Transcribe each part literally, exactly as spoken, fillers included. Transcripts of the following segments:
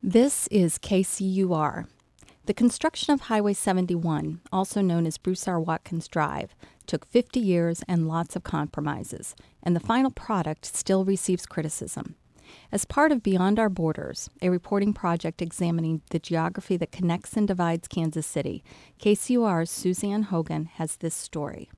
This is K C U R. The construction of Highway seventy-one, also known as Broussard Watkins Drive, took fifty years and lots of compromises, and the final product still receives criticism. As part of Beyond Our Borders, a reporting project examining the geography that connects and divides Kansas City, K C U R's Suzanne Hogan has this story.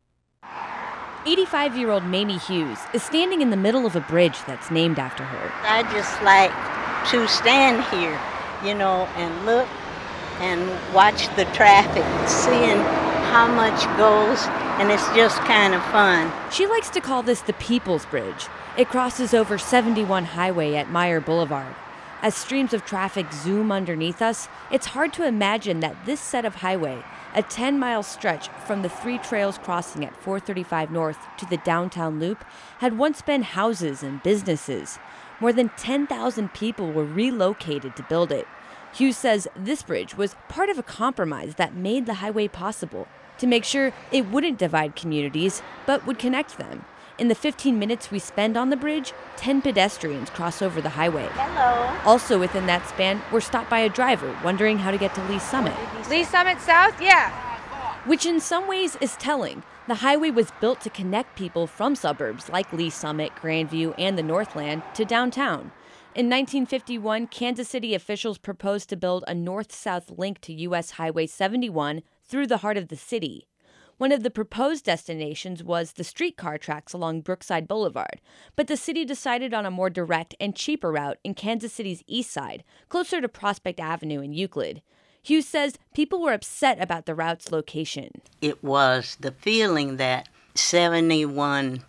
eighty-five-year-old Mamie Hughes is standing in the middle of a bridge that's named after her. I just like to stand here, you know, and look and watch the traffic, seeing how much goes, and it's just kind of fun. She likes to call this the People's Bridge. It crosses over seventy-one Highway at Meyer Boulevard. As streams of traffic zoom underneath us, it's hard to imagine that this set of highway, a ten-mile stretch from the three trails crossing at four thirty-five North to the downtown loop, had once been houses and businesses. More than ten thousand people were relocated to build it. Hughes says this bridge was part of a compromise that made the highway possible, to make sure it wouldn't divide communities, but would connect them. In the fifteen minutes we spend on the bridge, ten pedestrians cross over the highway. Hello. Also within that span, we're stopped by a driver wondering how to get to Lee Summit. Lee Summit South? Yeah. Which in some ways is telling. The highway was built to connect people from suburbs like Lee Summit, Grandview, and the Northland to downtown. In nineteen fifty-one, Kansas City officials proposed to build a north-south link to U S Highway seventy-one through the heart of the city. One of the proposed destinations was the streetcar tracks along Brookside Boulevard, but the city decided on a more direct and cheaper route in Kansas City's east side, closer to Prospect Avenue in Euclid. Hughes says people were upset about the route's location. It was the feeling that seventy-one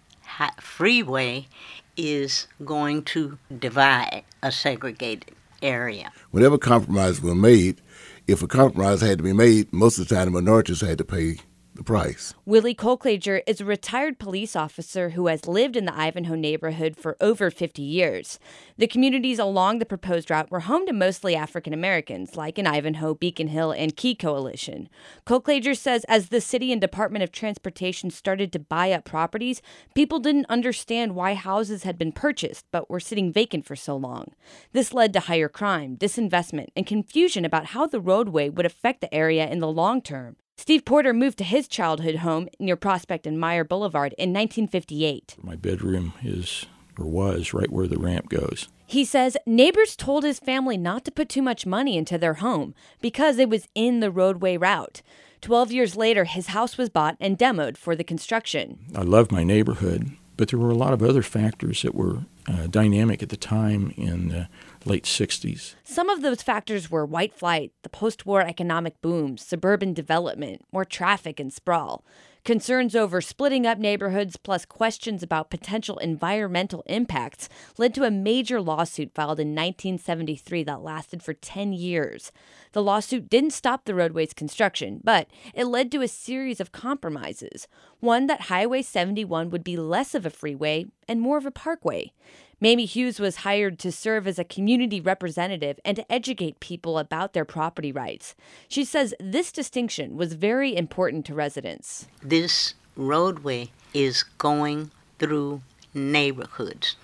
freeway is going to divide a segregated area. Whenever compromises were made, if a compromise had to be made, most of the time the minorities had to pay the price. Willie Colclager is a retired police officer who has lived in the Ivanhoe neighborhood for over fifty years. The communities along the proposed route were home to mostly African Americans, like in Ivanhoe, Beacon Hill, and Key Coalition. Colclager says as the city and Department of Transportation started to buy up properties, people didn't understand why houses had been purchased but were sitting vacant for so long. This led to higher crime, disinvestment, and confusion about how the roadway would affect the area in the long term. Steve Porter moved to his childhood home near Prospect and Meyer Boulevard in nineteen fifty-eight. My bedroom is, or was, right where the ramp goes. He says neighbors told his family not to put too much money into their home because it was in the roadway route. Twelve years later, his house was bought and demoed for the construction. I loved my neighborhood, but there were a lot of other factors that were uh, dynamic at the time in the late sixties. Some of those factors were white flight, the post-war economic boom, suburban development, more traffic and sprawl. Concerns over splitting up neighborhoods plus questions about potential environmental impacts led to a major lawsuit filed in nineteen seventy-three that lasted for ten years. The lawsuit didn't stop the roadway's construction, but it led to a series of compromises. One that Highway seventy-one would be less of a freeway and more of a parkway. Mamie Hughes was hired to serve as a community representative and to educate people about their property rights. She says this distinction was very important to residents. This roadway is going through neighborhoods.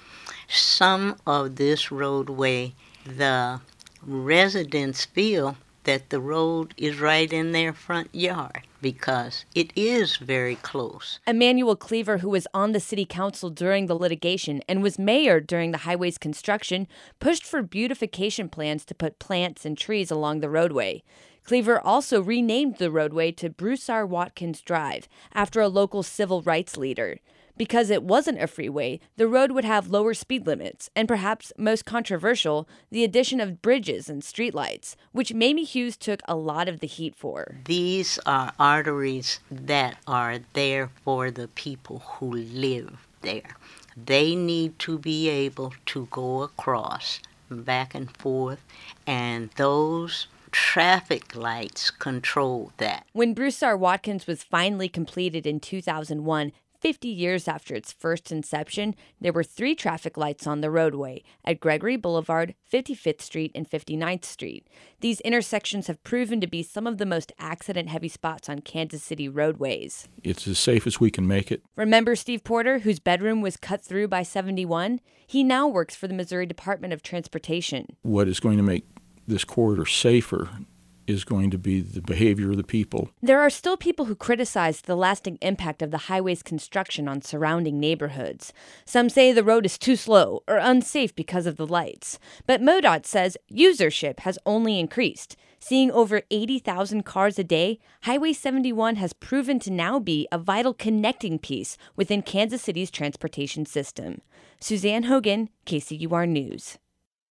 Some of this roadway, the residents feel that the road is right in their front yard because it is very close. Emmanuel Cleaver, who was on the city council during the litigation and was mayor during the highway's construction, pushed for beautification plans to put plants and trees along the roadway. Cleaver also renamed the roadway to Broussard Watkins Drive after a local civil rights leader. Because it wasn't a freeway, the road would have lower speed limits, and perhaps most controversial, the addition of bridges and streetlights, which Mamie Hughes took a lot of the heat for. These are arteries that are there for the people who live there. They need to be able to go across back and forth, and those traffic lights control that. When Broussard Watkins was finally completed in two thousand one, fifty years after its first inception, there were three traffic lights on the roadway at Gregory Boulevard, fifty-fifth Street, and fifty-ninth Street. These intersections have proven to be some of the most accident-heavy spots on Kansas City roadways. It's as safe as we can make it. Remember Steve Porter, whose bedroom was cut through by seventy-one? He now works for the Missouri Department of Transportation. What is going to make this corridor safer is going to be the behavior of the people. There are still people who criticize the lasting impact of the highway's construction on surrounding neighborhoods. Some say the road is too slow or unsafe because of the lights. But MoDOT says usership has only increased. Seeing over eighty thousand cars a day, Highway seventy-one has proven to now be a vital connecting piece within Kansas City's transportation system. Suzanne Hogan, K C U R News.